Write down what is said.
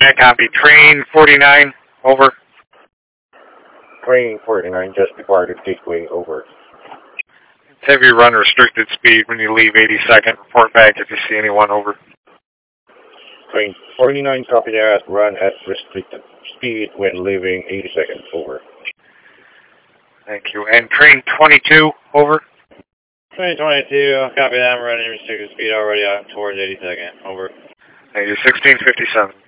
Net copy. Train 49, over. Train 49, just departed Gateway, over. Have you run restricted speed when you leave 82nd? Report back if you see anyone, over. Train 49, copy that. Run at restricted speed when leaving 82nd, over. Thank you. And train 22, over. Train 22, copy that. I'm running restricted speed already out towards 82nd, over. Thank you. 1657.